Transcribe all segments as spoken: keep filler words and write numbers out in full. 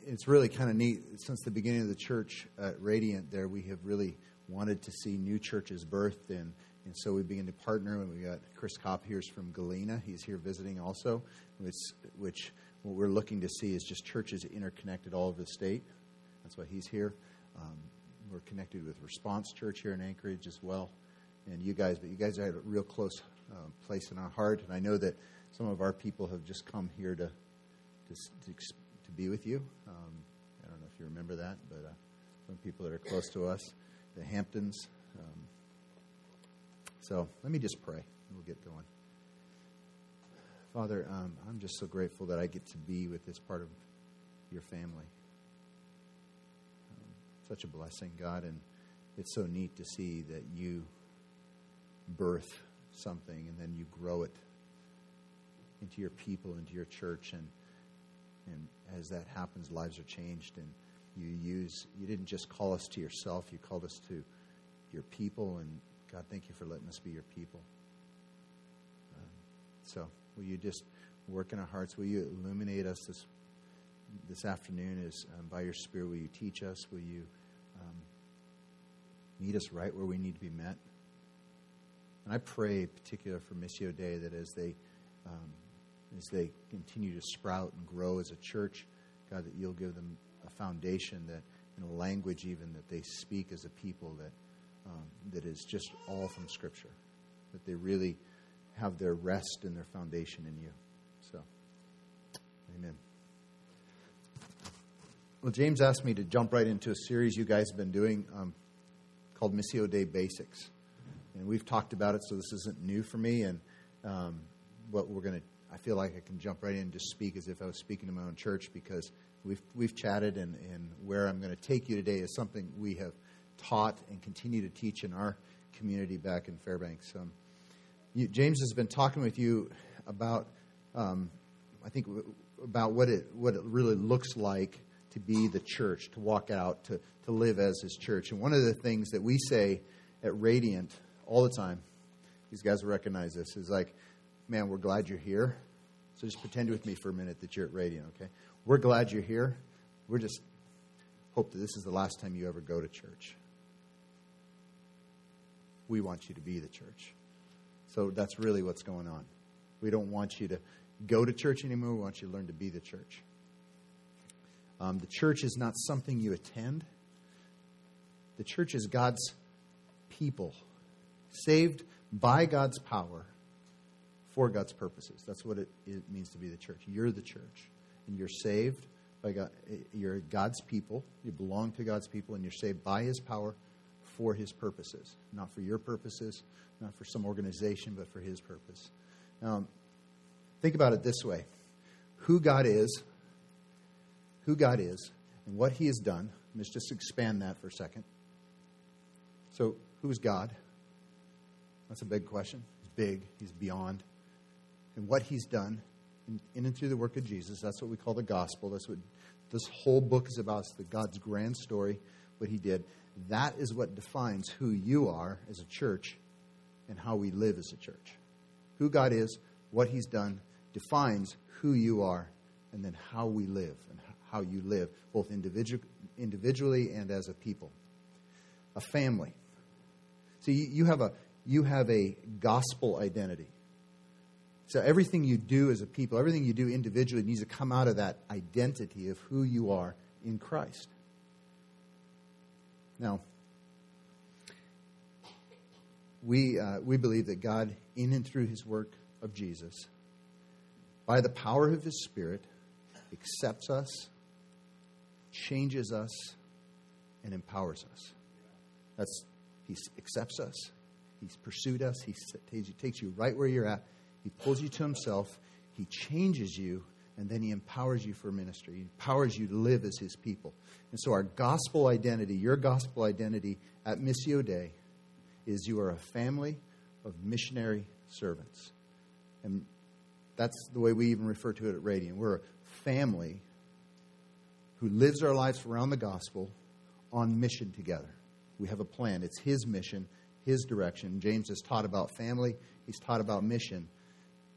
it's really kind of neat. Since the beginning of the church at Radiant there, we have really wanted to see new churches birthed, and, and so we began to partner, and we got Chris Kopp here is from Galena. He's here visiting also, which, which what we're looking to see is just churches interconnected all over the state. That's why he's here. Um, we're connected with Response Church here in Anchorage as well, and you guys, but you guys are at a real close uh, place in our heart, and I know that some of our people have just come here to to, to, to be with you. Um, I don't know if you remember that, but uh, some people that are close to us, the Hamptons. Um, so let me just pray, and we'll get going. Father, um, I'm just so grateful that I get to be with this part of your family. Um, such a blessing, God, and it's so neat to see that you birth something and then you grow it into your people, into your church, and and as that happens, lives are changed, and you use, you didn't just call us to yourself, you called us to your people, and God, thank you for letting us be your people. Um, so will you just work in our hearts? Will you illuminate us this this afternoon as um, by your Spirit? Will you teach us? Will you um, meet us right where we need to be met? And I pray, particularly for Missio Dei, that as they um, as they continue to sprout and grow as a church, God, that you'll give them a foundation that, in a language even that they speak as a people that um, that is just all from Scripture, that they really have their rest and their foundation in you. So, amen. Well, James asked me to jump right into a series you guys have been doing um, called Missio Dei Basics. And we've talked about it, so this isn't new for me. And um, what we're going to, I feel like I can jump right in and just speak as if I was speaking to my own church, because we've we've chatted, and, and where I'm going to take you today is something we have taught and continue to teach in our community back in Fairbanks. Um, you, James has been talking with you about, um, I think, about what it what it really looks like to be the church, to walk out, to to live as His church. And one of the things that we say at Radiant all the time, these guys will recognize this, is like, man, we're glad you're here. So just pretend with me for a minute that you're at Radiant, okay? We're glad you're here. We're just hope that this is the last time you ever go to church. We want you to be the church. So that's really what's going on. We don't want you to go to church anymore. We want you to learn to be the church. Um, the church is not something you attend. The church is God's people, saved by God's power for God's purposes. That's what it, it means to be the church. You're the church, and you're saved by God. You're God's people. You belong to God's people, and you're saved by His power for His purposes. Not for your purposes, not for some organization, but for His purpose. Um, think about it this way. Who God is, who God is, and what He has done. Let's just expand that for a second. So, who's God? That's a big question. He's big. He's beyond. And what He's done in, in and through the work of Jesus, that's what we call the gospel. That's what this whole book is about. It's the God's grand story, what He did. That is what defines who you are as a church and how we live as a church. Who God is, what He's done, defines who you are, and then how we live and how you live, both individual, individually and as a people. A family. So you, you have a you have a gospel identity. So everything you do as a people, everything you do individually needs to come out of that identity of who you are in Christ. Now, we uh, we believe that God, in and through His work of Jesus, by the power of His Spirit, accepts us, changes us, and empowers us. That's He accepts us. He's pursued us. He takes you right where you're at. He pulls you to Himself. He changes you, and then He empowers you for ministry. He empowers you to live as His people. And so our gospel identity, your gospel identity at Missio Dei, is you are a family of missionary servants. And that's the way we even refer to it at Radiant. We're a family who lives our lives around the gospel on mission together. We have a plan. It's His mission, His direction. James has taught about family. He's taught about mission.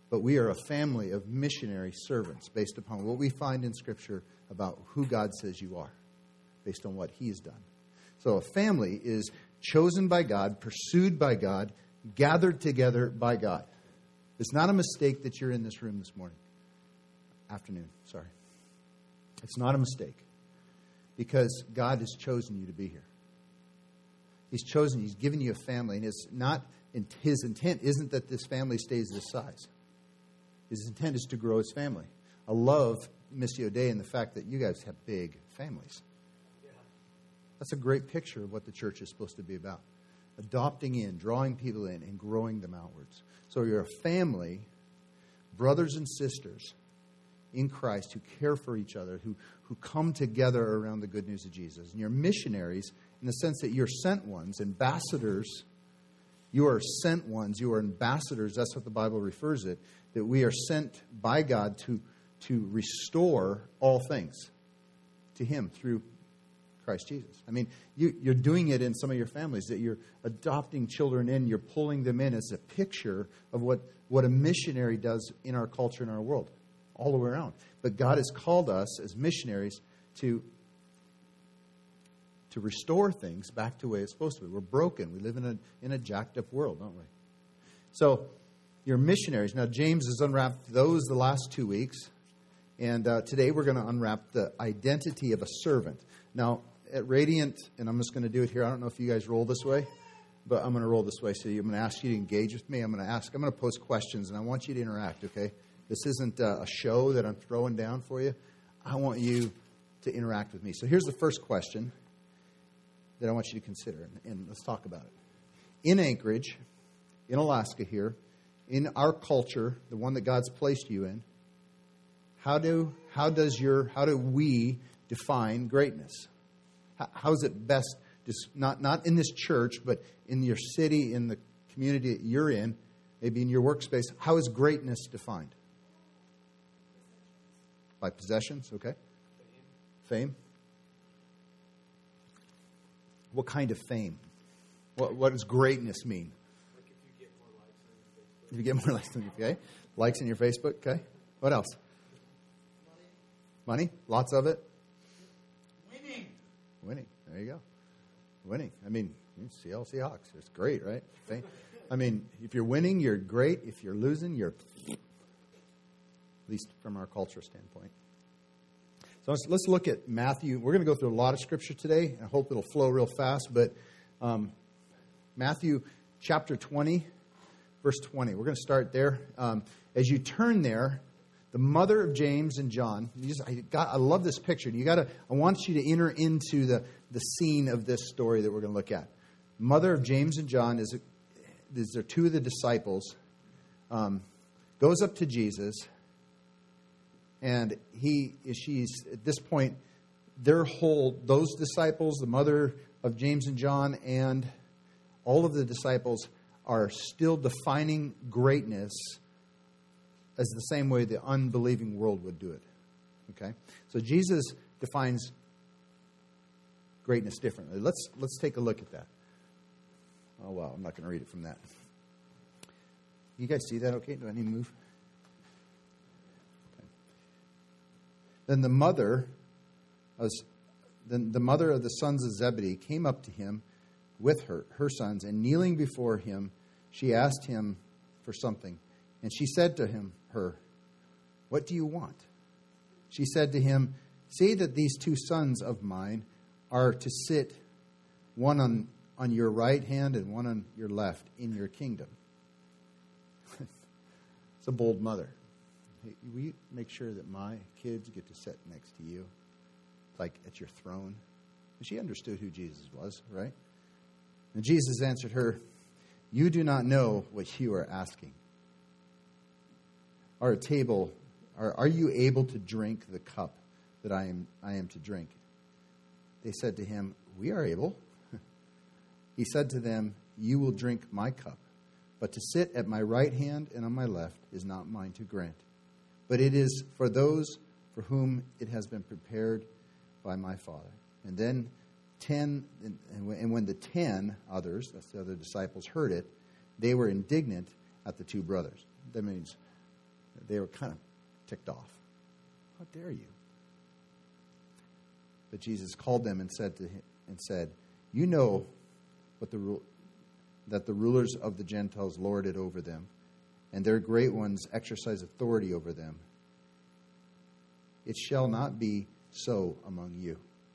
but we are a family of missionary servants based upon what we find in Scripture about who God says you are, based on what He has done. So a family is chosen by God, pursued by God, gathered together by God. It's not a mistake that you're in this room this morning. Afternoon, sorry. It's not a mistake. Because God has chosen you to be here. He's chosen you. He's given you a family. And it's not, His intent isn't that this family stays this size. His intent is to grow His family. I love Missy O'Day and the fact that you guys have big families. That's a great picture of what the church is supposed to be about. Adopting in, drawing people in, and growing them outwards. So you're a family, brothers and sisters in Christ who care for each other, who, who come together around the good news of Jesus. And you're missionaries in the sense that you're sent ones, ambassadors. You are sent ones. You are ambassadors. That's what the Bible refers it. That we are sent by God to, to restore all things to Him through Christ Jesus. I mean, you, you're doing it in some of your families, that you're adopting children in, you're pulling them in as a picture of what, what a missionary does in our culture and our world, all the way around. But God has called us as missionaries to, to restore things back to the way it's supposed to be. We're broken. We live in a, in a jacked up world, don't we? So, you're missionaries. Now, James has unwrapped those the last two weeks. And uh, today we're going to unwrap the identity of a servant. Now, at Radiant, and I'm just going to do it here. I don't know if you guys roll this way, but I'm going to roll this way. So I'm going to ask you to engage with me. I'm going to ask, I'm going to pose questions, and I want you to interact, okay? This isn't uh, a show that I'm throwing down for you. I want you to interact with me. So here's the first question that I want you to consider, and, and let's talk about it. In Anchorage, in Alaska here, in our culture, the one that God's placed you in, how do how does your how do we define greatness? How is it best, not, not in this church, but in your city, in the community that you're in, maybe in your workspace, how is greatness defined? By possessions, okay? Fame. Fame? What kind of fame? What, what does greatness mean? Like if you get more likes on your Facebook. If you get more likes on your, okay? Likes on your Facebook, okay? What else? Money. Money? Lots of it? Winning. Winning. There you go. Winning. I mean, Seattle Seahawks. It's great, right? I mean, if you're winning, you're great. If you're losing, you're, at least from our culture standpoint. So let's, let's look at Matthew. We're going to go through a lot of scripture today. I hope it'll flow real fast. But um, Matthew chapter twenty, verse twenty. We're going to start there. Um, as you turn there, the mother of James and John. You just, I, got, I love this picture. You got to. I want you to enter into the, the scene of this story that we're going to look at. Mother of James and John is. These are two of the disciples. Um, goes up to Jesus, and he. She's at this point. Their whole those disciples, the mother of James and John, and all of the disciples are still defining greatness as the same way the unbelieving world would do it. Okay? So Jesus defines greatness differently. Let's let's take a look at that. Oh, wow. I'm not going to read it from that. You guys see that okay? Do I need to move? Okay. Then the mother, was, then the mother of the sons of Zebedee came up to him with her, her sons, and kneeling before him, she asked him for something. And she said to him, her, "What do you want?" She said to him, "Say that these two sons of mine are to sit, one on, on your right hand and one on your left, in your kingdom." It's a bold mother. Hey, will you make sure that my kids get to sit next to you, like at your throne? And she understood who Jesus was, right? And Jesus answered her, "You do not know what you are asking. Our table, are, are you able to drink the cup that I am I am to drink?" They said to him, "We are able." He said to them, "You will drink my cup, but to sit at my right hand and on my left is not mine to grant, but it is for those for whom it has been prepared by my Father." And then ten, and when the ten others, that's the other disciples, heard it, they were indignant at the two brothers. That means they were kind of ticked off. How dare you? But Jesus called them and said to him, and said, you know what the rule that the rulers of the Gentiles lord it over them, and their great ones exercise authority over them. It shall not be so among you.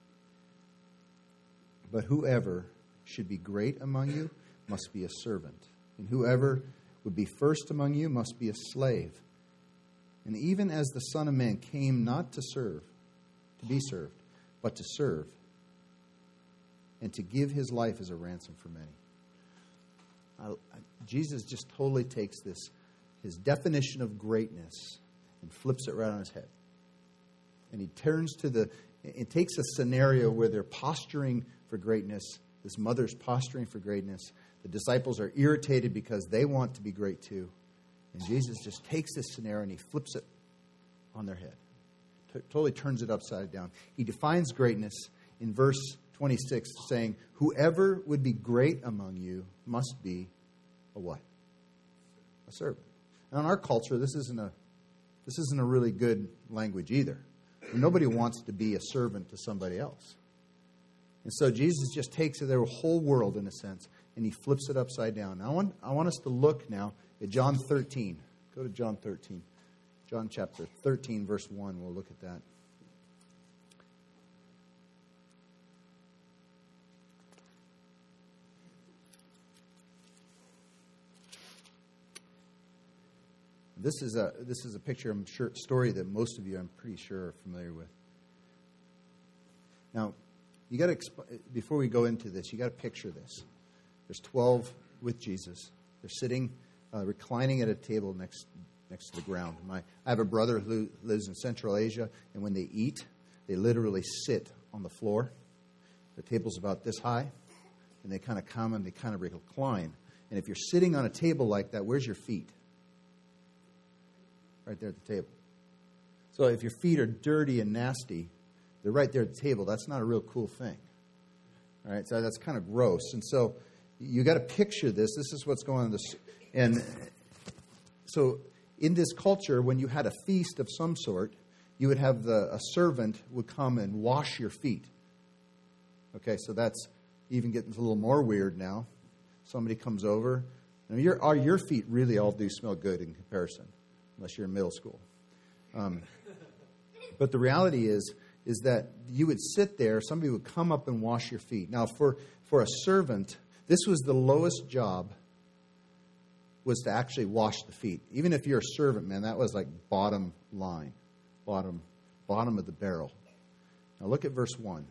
But whoever should be great among you must be a servant, and whoever would be first among you must be a slave. And even as the Son of Man came not to serve, to be served, but to serve, and to give his life as a ransom for many. I, I, Jesus just totally takes this, his definition of greatness, and flips it right on his head. And he turns to the, it takes a scenario where they're posturing for greatness. This mother's posturing for greatness. The disciples are irritated because they want to be great too. And Jesus just takes this scenario and he flips it on their head. T- totally turns it upside down. He defines greatness in verse twenty-six, saying, whoever would be great among you must be a what? A servant. Now in our culture, this isn't a this isn't a really good language either. Nobody wants to be a servant to somebody else. And so Jesus just takes their whole world, in a sense, and he flips it upside down. Now, I want, I want us to look now at John thirteen. Go to John thirteen. John chapter thirteen, verse one. We'll look at that. This is a this is a picture, I'm sure, story that most of you, I'm pretty sure, are familiar with. Now, you got to exp- before we go into this, you got to picture this. There's twelve with Jesus. They're sitting, uh, reclining at a table next next to the ground. My I have a brother who lives in Central Asia, and when they eat, they literally sit on the floor. The table's about this high, and they kind of come and they kind of recline. And if you're sitting on a table like that, where's your feet? Right there at the table. So if your feet are dirty and nasty, they're right there at the table. That's not a real cool thing. All right, so that's kind of gross. And so you got to picture this. This is what's going on. This, and so in this culture, when you had a feast of some sort, you would have the a servant would come and wash your feet. Okay, so that's even getting a little more weird now. Somebody comes over. Now your, are your feet really all do smell good in comparison? Unless you're in middle school. Um, but the reality is, is that you would sit there, somebody would come up and wash your feet. Now, for, for a servant, this was the lowest job, was to actually wash the feet. Even if you're a servant, man, that was like bottom line, bottom, bottom of the barrel. Now look at verse one.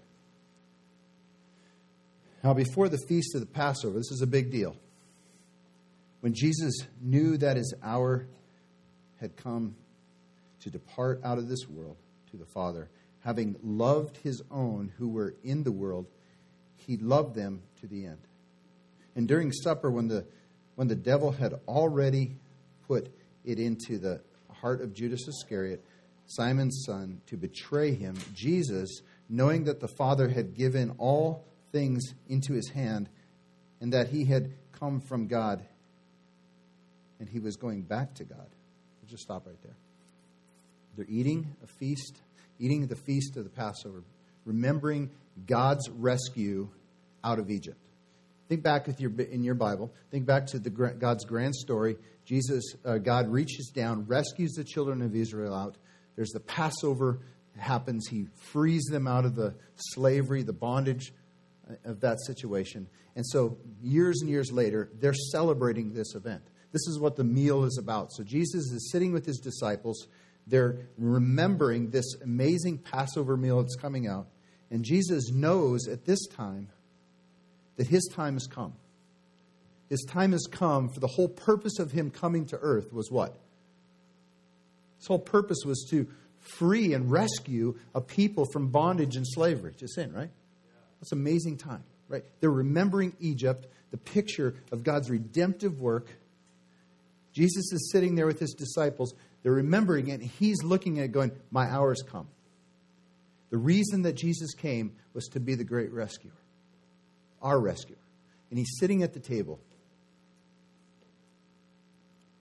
Now before the feast of the Passover, this is a big deal. When Jesus knew that his hour had come to depart out of this world to the Father, having loved his own who were in the world, he loved them to the end. And during supper, when the when the devil had already put it into the heart of Judas Iscariot, Simon's son, to betray him, Jesus, knowing that the Father had given all things into his hand, and that he had come from God, and he was going back to God. We'll just stop right there. They're eating a feast, eating the feast of the Passover, remembering God's rescue out of Egypt. Think back with your in your Bible. Think back to the God's grand story. Jesus, uh, God reaches down, rescues the children of Israel out. There's the Passover happens. He frees them out of the slavery, the bondage of that situation. And so years and years later, they're celebrating this event. This is what the meal is about. So Jesus is sitting with his disciples. They're remembering this amazing Passover meal that's coming out. And Jesus knows at this time that his time has come. His time has come, for the whole purpose of him coming to earth was what? His whole purpose was to free and rescue a people from bondage and slavery to sin, right? That's an amazing time, right? They're remembering Egypt, the picture of God's redemptive work. Jesus is sitting there with his disciples. They're remembering it. And he's looking at it going, my hour's come. The reason that Jesus came was to be the great rescuer, our rescuer. And he's sitting at the table.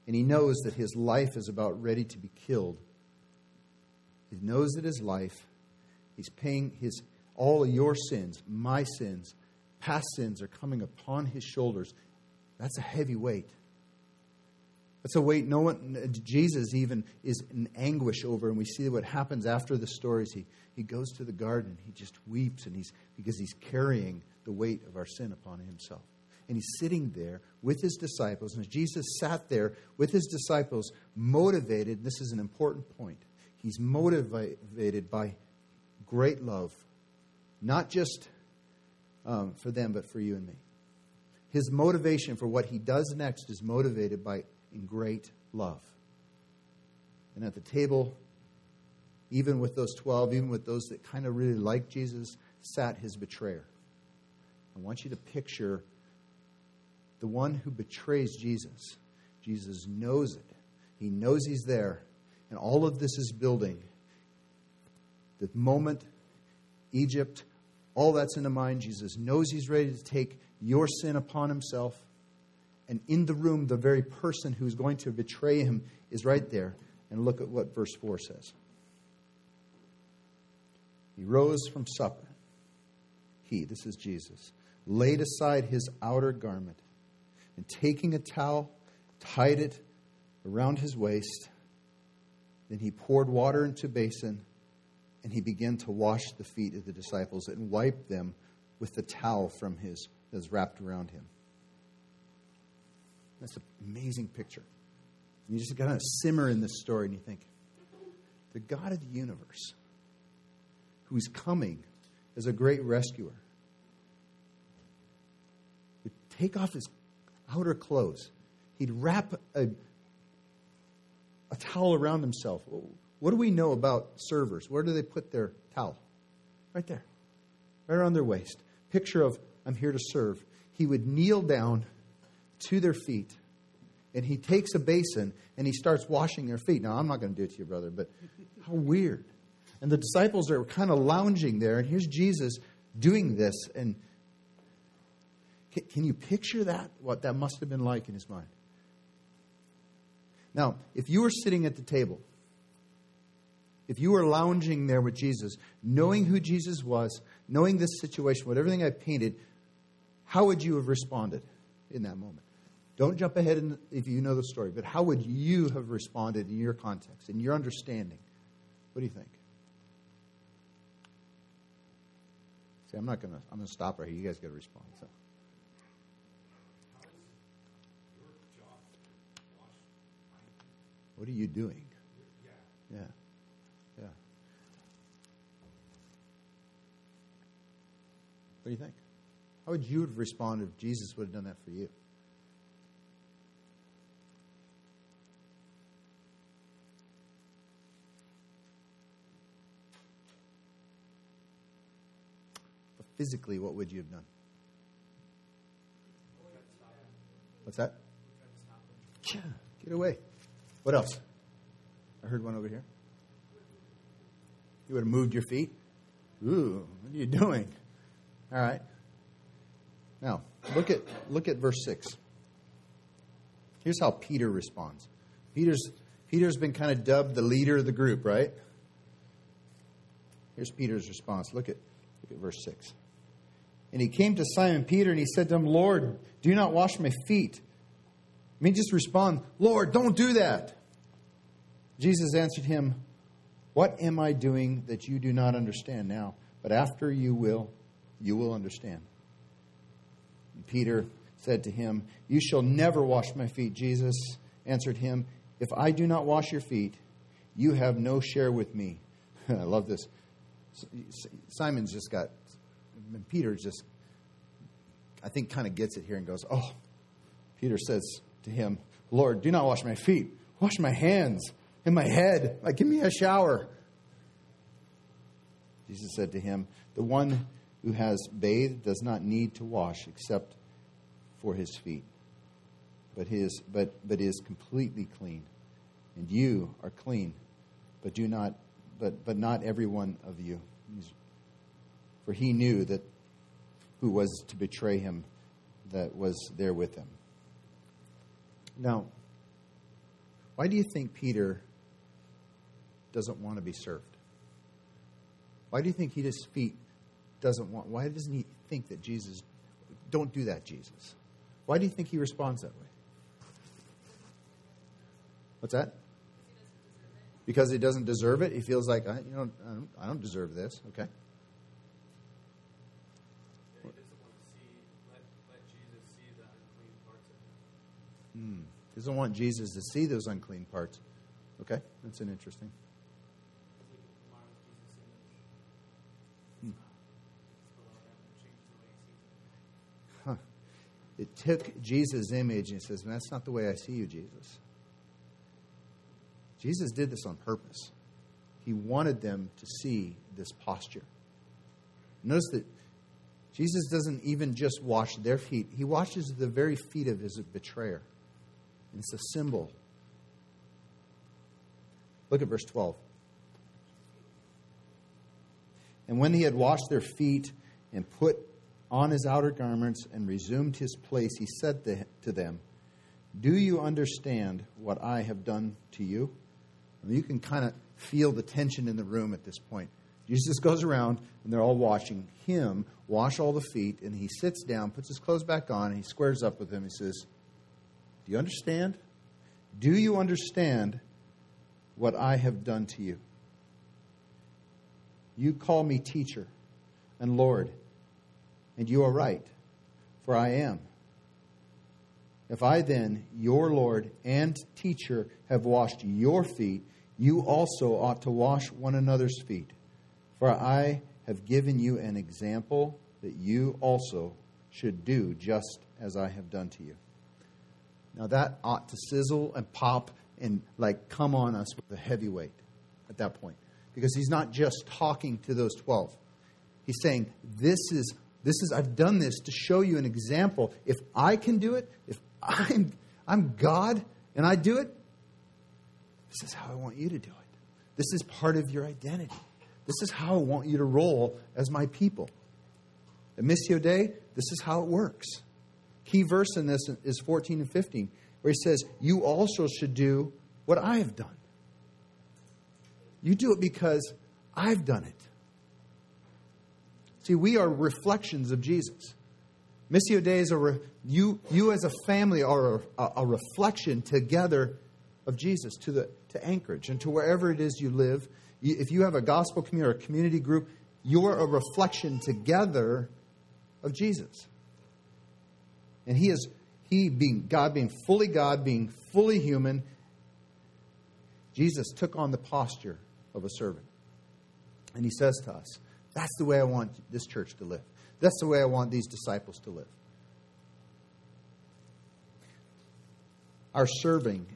and he knows that his life is about ready to be killed. He knows that his life, he's paying his all of your sins, my sins, past sins are coming upon his shoulders. That's a heavy weight. That's a weight no one, Jesus even is in anguish over. And we see what happens after the stories. He, he goes to the garden. He just weeps and he's because he's carrying the weight of our sin upon himself. And he's sitting there with his disciples. And as Jesus sat there with his disciples, motivated, this is an important point, he's motivated by great love, not just um, for them, but for you and me. His motivation for what he does next is motivated by in great love. And at the table, even with those twelve, even with those that kind of really liked Jesus, sat his betrayer. I want you to picture the one who betrays Jesus. Jesus knows it. He knows he's there. And all of this is building. The moment, Egypt, all that's in the mind. Jesus knows he's ready to take your sin upon himself. And in the room, the very person who's going to betray him is right there. And look at what verse four says. He rose from supper. He, this is Jesus, laid aside his outer garment, and taking a towel, tied it around his waist. Then he poured water into a basin, and he began to wash the feet of the disciples and wipe them with the towel from his that was wrapped around him. That's an amazing picture. You just got to simmer in this story and you think, the God of the universe, who's coming as a great rescuer, would take off his outer clothes. He'd wrap a, a towel around himself. What do we know about servers? Where do they put their towel? Right there. Right around their waist. Picture of, I'm here to serve. He would kneel down to their feet, and he takes a basin, and he starts washing their feet. Now, I'm not going to do it to you, brother, but how weird. And the disciples are kind of lounging there, and here's Jesus doing this. And can, can you picture that, what that must have been like in his mind? Now, if you were sitting at the table, if you were lounging there with Jesus, knowing who Jesus was, knowing this situation, what everything I painted, how would you have responded in that moment? Don't jump ahead in, if you know the story, but how would you have responded in your context, in your understanding? What do you think? See, I'm not going to, I'm going to stop right here. You guys got to respond. So. What are you doing? Yeah. Yeah. What do you think? How would you have responded if Jesus would have done that for you? But physically, what would you have done? What's that? Yeah, get away. What else? I heard one over here. You would have moved your feet? Ooh, what are you doing? All right. Now, look at look at verse six. Here's how Peter responds. Peter's Peter's been kind of dubbed the leader of the group, right? Here's Peter's response. Look at look at verse six. And he came to Simon Peter and he said to him, Lord, do not wash my feet. I mean, just respond, Lord, don't do that. Jesus answered him, what am I doing that you do not understand now? But after you will, you will understand. And Peter said to him, you shall never wash my feet. Jesus answered him, if I do not wash your feet, you have no share with me. I love this. Simon's just got, Peter just, I think, kind of gets it here and goes, oh. Peter says to him, Lord, do not wash my feet. Wash my hands and my head. Like, give me a shower. Jesus said to him, the one who has bathed does not need to wash except for his feet, but his but but is completely clean. And you are clean, but do not but but not every one of you. For he knew that who was to betray him that was there with him. Now, Why do you think Peter doesn't want to be served? Why do you think he his feet doesn't want? Why doesn't he think that Jesus, don't do that, Jesus? Why do you think he responds that way? What's that? Because he doesn't deserve it. He feels like, I, you know, I don't, I don't deserve this. Okay. Yeah, he doesn't want to see, let, let Jesus see the unclean parts of him. Hmm. He doesn't want Jesus to see those unclean parts. Okay, that's an interesting. Hmm. Huh. It took Jesus' image and he says, that's not the way I see you, Jesus. Jesus did this on purpose. He wanted them to see this posture. Notice that Jesus doesn't even just wash their feet. He washes the very feet of his betrayer. And it's a symbol. Look at verse twelve. And when he had washed their feet and put on his outer garments and resumed his place, he said to them, do you understand what I have done to you? You can kind of feel the tension in the room at this point. Jesus goes around, and they're all watching him wash all the feet, and he sits down, puts his clothes back on, and he squares up with them. He says, do you understand? Do you understand what I have done to you? You call me teacher and Lord, and you are right, for I am. If I then, your Lord and teacher, have washed your feet, you also ought to wash one another's feet. For I have given you an example that you also should do just as I have done to you. Now that ought to sizzle and pop and like come on us with a heavy weight at that point. Because he's not just talking to those twelve. He's saying, this is, this is, I've done this to show you an example. If I can do it, if I'm, I'm God and I do it, this is how I want you to do it. This is part of your identity. This is how I want you to roll as my people. At Missio Dei, this is how it works. Key verse in this is fourteen and fifteen, where he says, you also should do what I have done. You do it because I've done it. See, we are reflections of Jesus. Missio Dei is a re, you you as a family are a, a reflection together of Jesus to the to Anchorage and to wherever it is you live. You, if you have a gospel community or a community group, you are a reflection together of Jesus. And he is he being God, being fully God, being fully human. Jesus took on the posture of a servant, and he says to us, "That's the way I want this church to live. That's the way I want these disciples to live." Our serving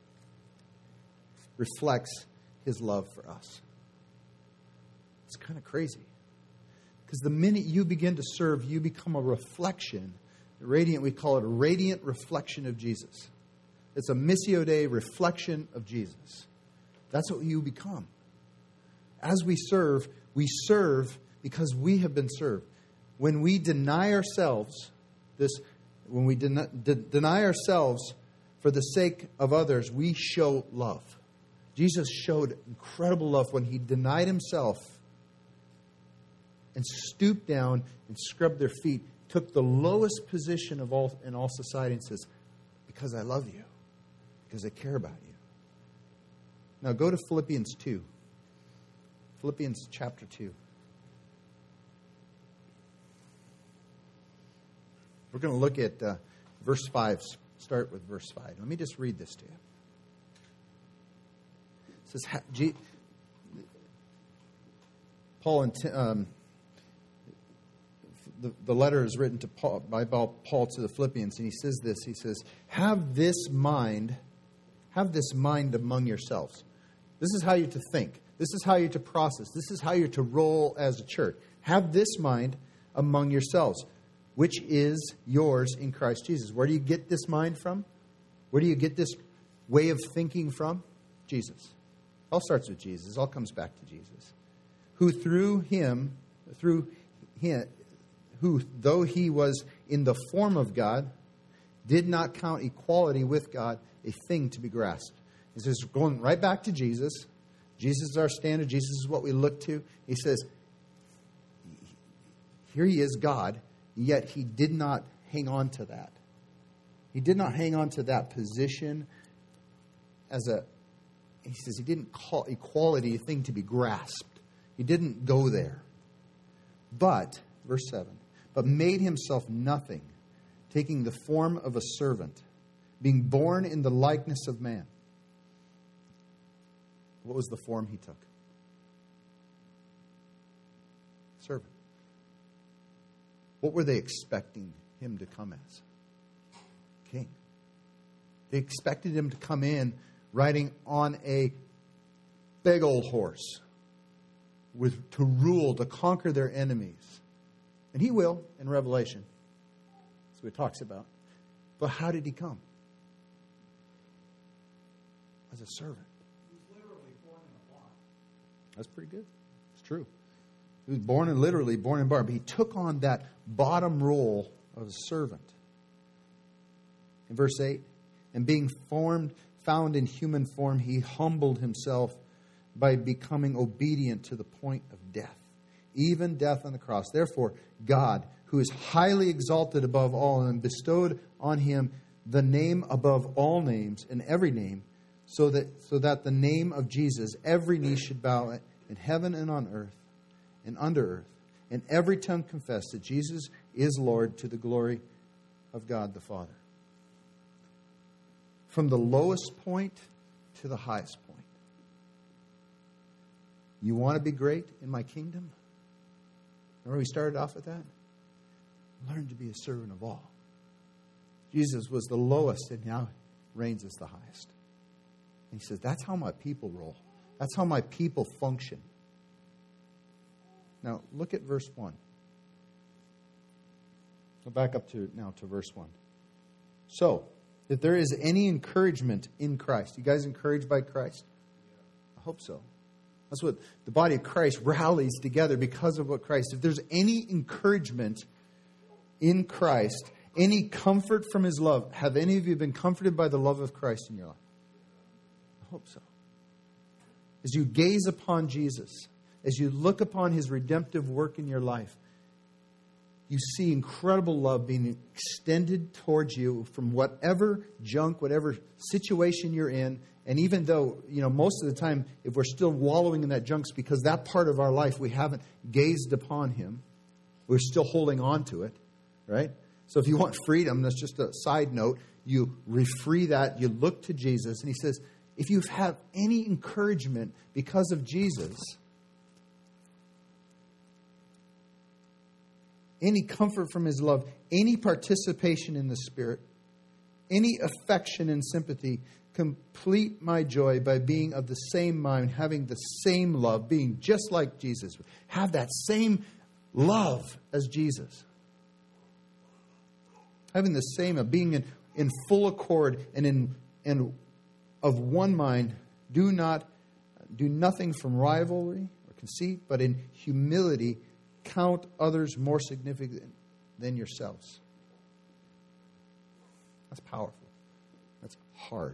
reflects his love for us. It's kind of crazy. Because the minute you begin to serve, you become a reflection. Radiant, we call it a radiant reflection of Jesus. It's a Missio Dei reflection of Jesus. That's what you become. As we serve, we serve because we have been served. When we deny ourselves, this, when we deny, de- deny ourselves for the sake of others, we show love. Jesus showed incredible love when he denied himself and stooped down and scrubbed their feet, took the lowest position of all in all society and says, "Because I love you, because I care about you." Now go to Philippians two. Philippians chapter two. We're going to look at uh, verse five. Start with verse five. Let me just read this to you. It says, G- Paul and um, the, the letter is written to Paul, by Paul to the Philippians, and he says this. He says, "Have this mind, have this mind among yourselves." This is how you're to think. This is how you're to process. This is how you're to roll as a church. Have this mind among yourselves, which is yours in Christ Jesus. Where do you get this mind from? Where do you get this way of thinking from? Jesus. It all starts with Jesus. It all comes back to Jesus. Who through him, through him, who though he was in the form of God, did not count equality with God a thing to be grasped. He says, going right back to Jesus. Jesus is our standard. Jesus is what we look to. He says, here he is, God, yet he did not hang on to that. He did not hang on to that position as a, he says, he didn't call equality a thing to be grasped. He didn't go there. But, verse seven, but made himself nothing, taking the form of a servant, being born in the likeness of man. What was the form he took? Servant. What were they expecting him to come as? King. They expected him to come in riding on a big old horse with to rule, to conquer their enemies. And he will in Revelation. That's what it talks about. But how did he come? As a servant. He was literally born in a barn. That's pretty good. It's true. He was born and literally born in a barn, but he took on that bottom role of a servant. In verse eight, and being formed, found in human form, he humbled himself by becoming obedient to the point of death, even death on the cross. Therefore, God, who is highly exalted above all, and bestowed on him the name above all names, and every name, so that so that the name of Jesus, every knee should bow in heaven and on earth and under earth, and every tongue confess that Jesus is Lord, to the glory of God the Father. From the lowest point to the highest point. You want to be great in my kingdom? Remember we started off with that? Learn to be a servant of all. Jesus was the lowest and now reigns as the highest. And he says, that's how my people roll. That's how my people function. Now, look at verse one. Go back up to now to verse one. So, if there is any encouragement in Christ, you guys encouraged by Christ? I hope so. That's what the body of Christ rallies together because of what Christ. If there's any encouragement in Christ, any comfort from his love, have any of you been comforted by the love of Christ in your life? I hope so. As you gaze upon Jesus, as you look upon his redemptive work in your life, you see incredible love being extended towards you from whatever junk, whatever situation you're in. And even though, you know, most of the time, if we're still wallowing in that junk, it's because that part of our life, we haven't gazed upon him. We're still holding on to it, right? So if you want freedom, that's just a side note. You refree that. You look to Jesus. And he says, if you have any encouragement because of Jesus, any comfort from his love, any participation in the Spirit, any affection and sympathy, complete my joy by being of the same mind, having the same love, being just like Jesus. Have that same love as Jesus. Having the same, of being in, in full accord and in and of one mind. Do not do nothing from rivalry or conceit, but in humility count others more significant than yourselves. That's powerful. That's hard.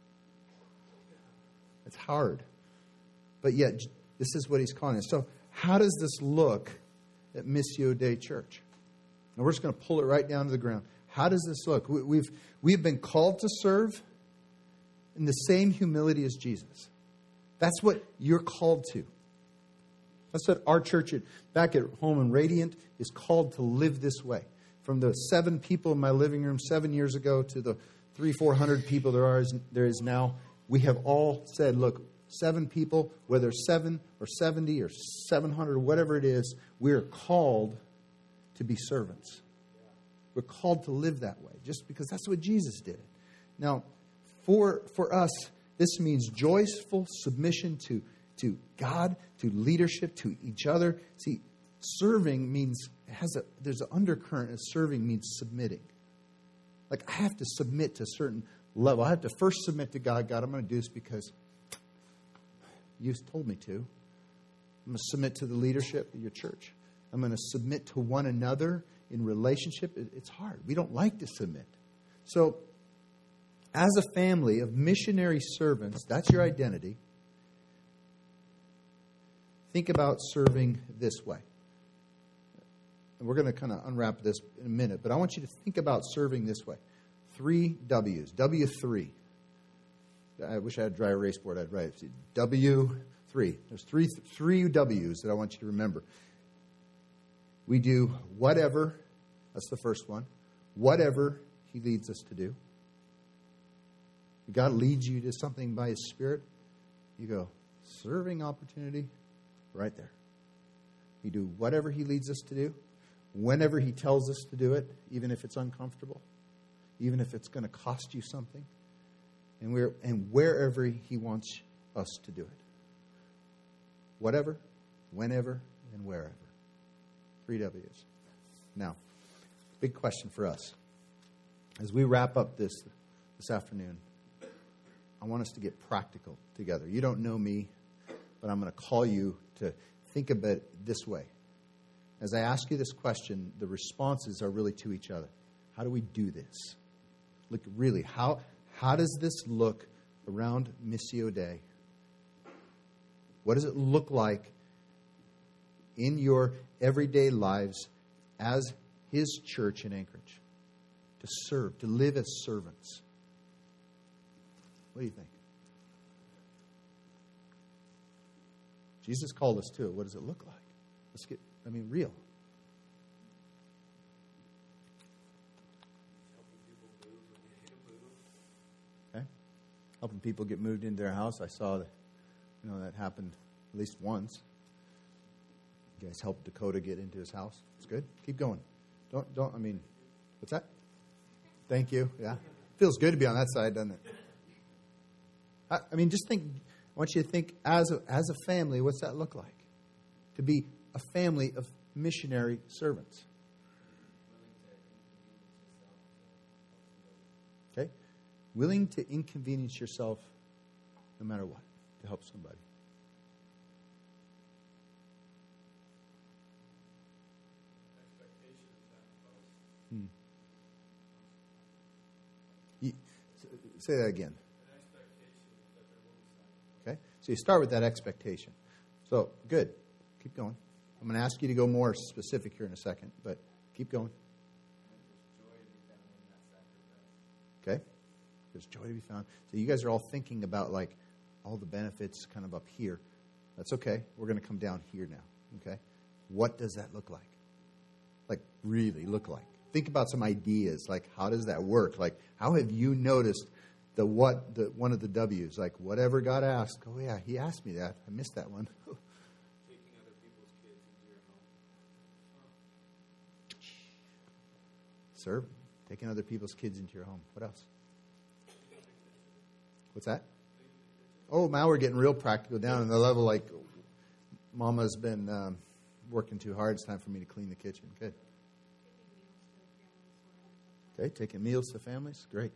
It's hard. But yet, this is what he's calling us. So, how does this look at Missio Dei Church? Now, we're just going to pull it right down to the ground. How does this look? We've, we've been called to serve in the same humility as Jesus. That's what you're called to. That's what our church at, back at home in Radiant is called to live this way. From the seven people in my living room seven years ago to the three, four hundred people there are there is now, we have all said, look, seven people, whether seven or seventy or seven hundred, whatever it is, we are called to be servants. We're called to live that way, just because that's what Jesus did. Now, for for us, this means joyful submission to to God, to leadership, to each other. See, serving means, it has a, there's an undercurrent of serving means submitting. Like, I have to submit to a certain level. I have to first submit to God. God, I'm going to do this because you told me to. I'm going to submit to the leadership of your church. I'm going to submit to one another in relationship. It, it's hard. We don't like to submit. So, as a family of missionary servants, that's your identity. Think about serving this way. And we're going to kind of unwrap this in a minute, but I want you to think about serving this way. Three W's. W three. I wish I had a dry erase board. I'd write it. W three. There's three, three W's that I want you to remember. We do whatever. That's the first one. Whatever He leads us to do. God leads you to something by His Spirit. You go, serving opportunity, right there. We do whatever He leads us to do, whenever He tells us to do it, even if it's uncomfortable, even if it's going to cost you something, and we're and wherever He wants us to do it. Whatever, whenever, and wherever. Three W's. Now, big question for us. As we wrap up this this afternoon, I want us to get practical together. You don't know me, but I'm going to call you to think of it this way. As I ask you this question, the responses are really to each other. How do we do this? Look, really, how how does this look around Missio Dei? What does it look like in your everyday lives as His church in Anchorage? To serve, to live as servants. What do you think? Jesus called us to it. What does it look like? Let's get, I mean, real. Okay. Helping people get moved into their house. I saw that, you know, that happened at least once. You guys helped Dakota get into his house. It's good. Keep going. Don't, don't, I mean, what's that? Thank you. Yeah. Feels good to be on that side, doesn't it? I, I mean, just think, I want you to think as a, as a family, what's that look like? To be a family of missionary servants. Okay? Willing to inconvenience yourself no matter what to help somebody. Hmm. You, say that again. Okay? So you start with that expectation. So, good. Keep going. I'm going to ask you to go more specific here in a second, but keep going. Okay? There's joy to be found. So you guys are all thinking about, like, all the benefits kind of up here. That's okay. We're going to come down here now. Okay? What does that look like? Like, really look like? Think about some ideas. Like, how does that work? Like, how have you noticed the what, the one of the W's? Like, whatever God asked. Oh, yeah, He asked me that. I missed that one. Taking other people's kids into your home. Serve. Taking other people's kids into your home. What else? What's that? Oh, now we're getting real practical down on the level like Mama's been um, working too hard. It's time for me to clean the kitchen. Good. Okay, taking meals to families. Great.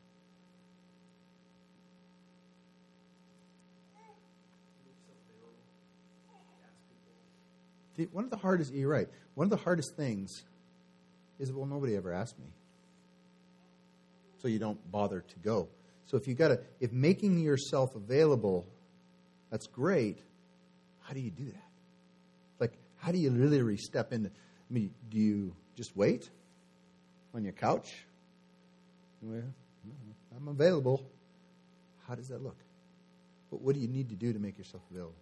See, one of the hardest, you're right, one of the hardest things is, well, nobody ever asked me. So you don't bother to go. So if you got to, if making yourself available, that's great, how do you do that? Like, how do you literally step into, I mean, do you just wait on your couch? Well, I'm available. How does that look? What, what do you need to do to make yourself available?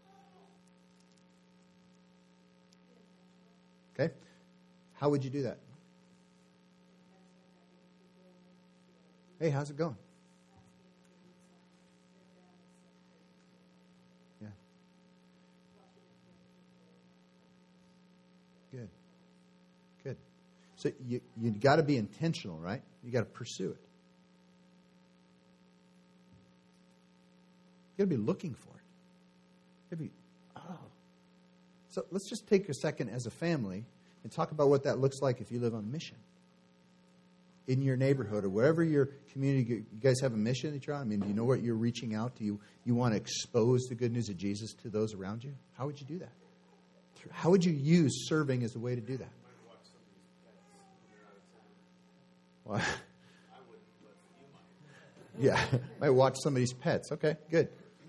Okay? How would you do that? Hey, how's it going? Yeah. Good. Good. So you you got to be intentional, right? You got to pursue it. You got to be looking for it. You got to be, oh. So let's just take a second as a family and talk about what that looks like if you live on mission. In your neighborhood or wherever your community, you guys have a mission that you're on? I mean, do you know what you're reaching out to? You, you want to expose the good news of Jesus to those around you? How would you do that? How would you use serving as a way to do that? Well, Yeah, might watch somebody's pets. Okay, good.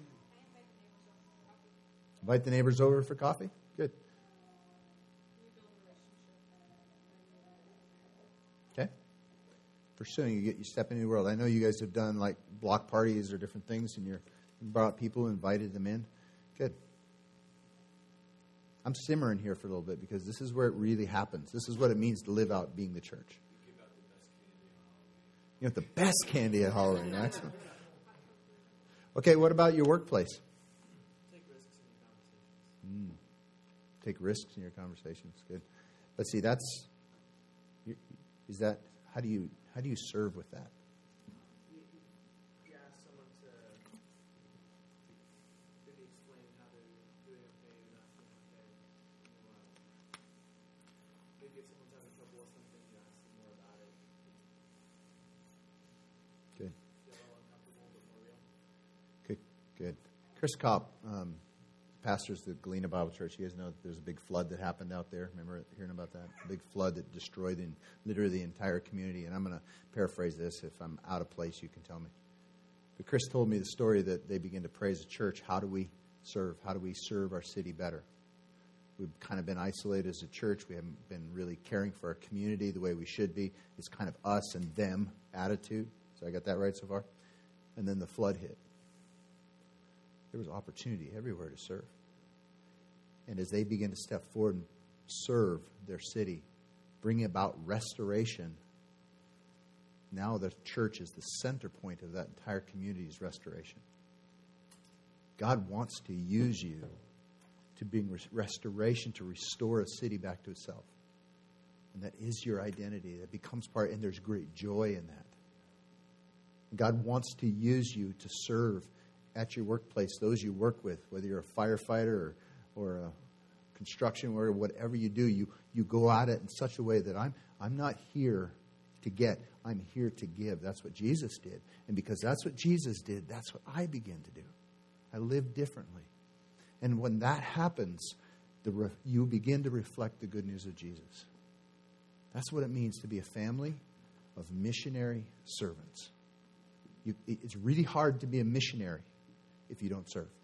Invite the neighbors over for coffee. Good. Okay. Pursuing, you get you step into the world. I know you guys have done like block parties or different things, and you're you brought people, invited them in. Good. I'm simmering here for a little bit because this is where it really happens. This is what it means to live out being the church. You have the best candy at Halloween. Excellent. Okay, what about your workplace? Take risks in your conversations. Mm. Take risks in your conversations. Good. But see, that's is that how do you how do you serve with that? You, you ask someone to maybe explain how they're doing okay or not doing okay. You know, uh, maybe if someone's having trouble with something, you ask them more about it. Good. Feel a little uncomfortable, but more real. Good. Good. Chris Kopp, um, pastors the Galena Bible Church. You guys know that there's a big flood that happened out there. Remember hearing about that? A big flood that destroyed in, literally the entire community. And I'm going to paraphrase this. If I'm out of place, you can tell me. But Chris told me the story that they began to pray as a church. How do we serve? How do we serve our city better? We've kind of been isolated as a church. We haven't been really caring for our community the way we should be. It's kind of us and them attitude. So I got that right so far? And then the flood hit. There was opportunity everywhere to serve. And as they begin to step forward and serve their city, bring about restoration, now the church is the center point of that entire community's restoration. God wants to use you to bring restoration, to restore a city back to itself. And that is your identity. That becomes part, and there's great joy in that. God wants to use you to serve at your workplace, those you work with, whether you're a firefighter or, or a construction worker, whatever you do, you, you go at it in such a way that I'm I'm not here to get, I'm here to give. That's what Jesus did. And because that's what Jesus did, that's what I begin to do. I live differently. And when that happens, the re, you begin to reflect the good news of Jesus. That's what it means to be a family of missionary servants. You, it's really hard to be a missionary if you don't serve.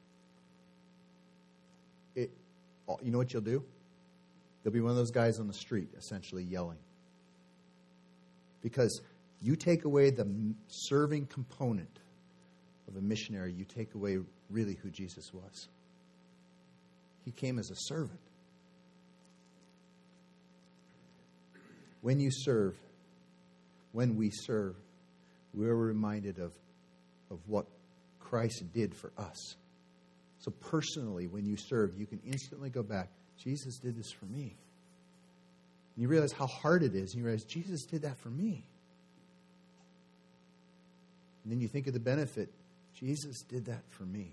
It, you know what you'll do? There'll be one of those guys on the street essentially yelling. Because you take away the serving component of a missionary, you take away really who Jesus was. He came as a servant. When you serve, when we serve, we're reminded of, of what Christ did for us. So personally, when you serve, you can instantly go back, Jesus did this for me. And you realize how hard it is, and you realize, Jesus did that for me. And then you think of the benefit, Jesus did that for me.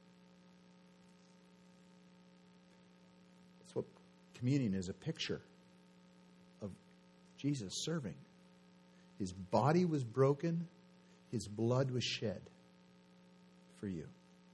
That's what communion is, a picture of Jesus serving. His body was broken, his blood was shed for you.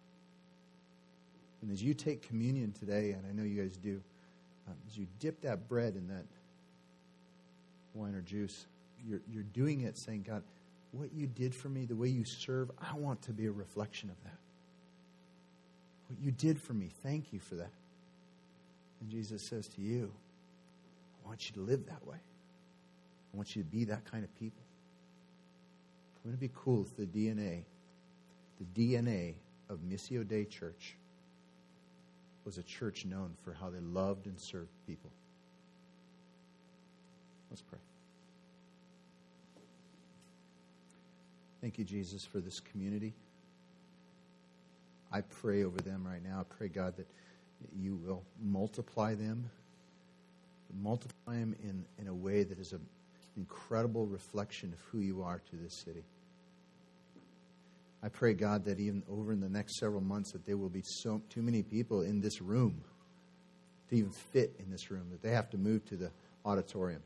And as you take communion today, and I know you guys do, um, as you dip that bread in that wine or juice, you're, you're doing it saying, God, what you did for me, the way you serve, I want to be a reflection of that. What you did for me, thank you for that. And Jesus says to you, I want you to live that way. I want you to be that kind of people. Wouldn't it be cool if the D N A, the D N A of Missio Dei Church was a church known for how they loved and served people? Let's pray. Thank you, Jesus, for this community. I pray over them right now. I pray, God, that you will multiply them, multiply them in, in a way that is an incredible reflection of who you are to this city. I pray, God, that even over in the next several months that there will be so too many people in this room to even fit in this room, that they have to move to the auditorium.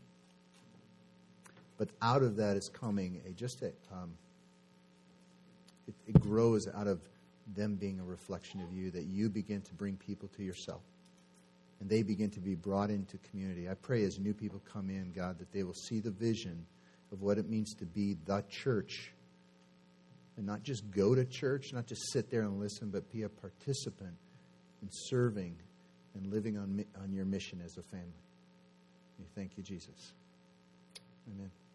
But out of that is coming a just a, um, it, it grows out of them being a reflection of you, that you begin to bring people to yourself. And they begin to be brought into community. I pray as new people come in, God, that they will see the vision of what it means to be the church and not just go to church, not just sit there and listen, but be a participant in serving and living on, on your mission as a family. We thank you, Jesus. Amen.